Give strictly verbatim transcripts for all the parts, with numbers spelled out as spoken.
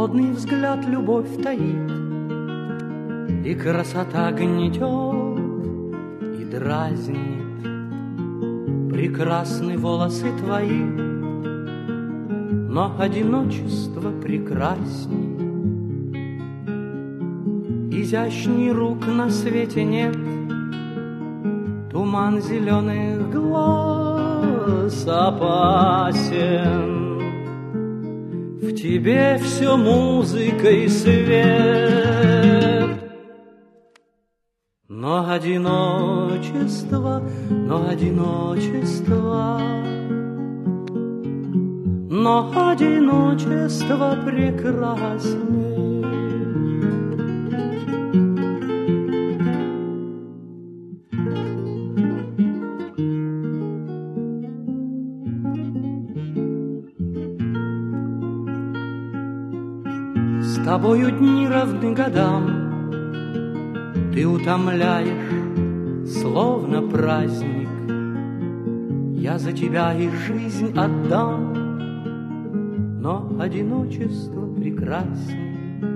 Холодный взгляд любовь таит, и красота гнетет и дразнит. Прекрасны волосы твои, но одиночество прекрасней. Изящней рук на свете нет, туман зеленых глаз опасен. В тебе все музыка и свет. Но одиночество, но одиночество, но одиночество прекрасней. С тобою дни равны годам, ты утомляешь, словно праздник. Я за тебя и жизнь отдам, но одиночество прекрасней.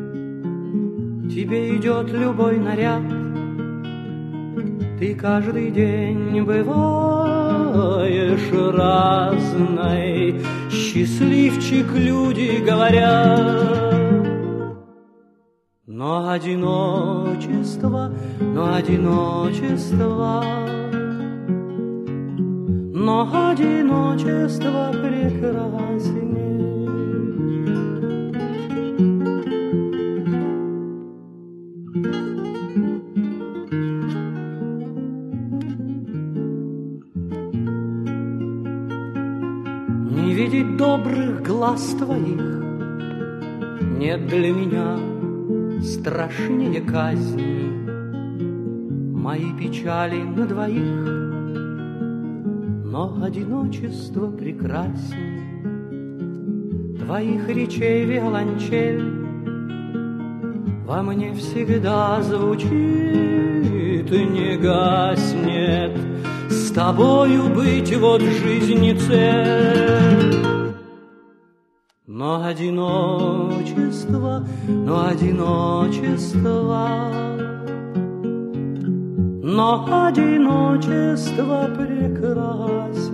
Тебе идет любой наряд, ты каждый день бываешь разной. Счастливчик, люди говорят. Но одиночество, но одиночество, но одиночество прекрасней. Не видеть добрых глаз твоих нет для меня страшнее казни. Мои печали на двоих, но одиночество прекрасней. Твоих речей виолончель во мне всегда звучит и не гаснет. С тобою быть вот жизни цель. Но одиночество, но одиночество, но одиночество прекрасней.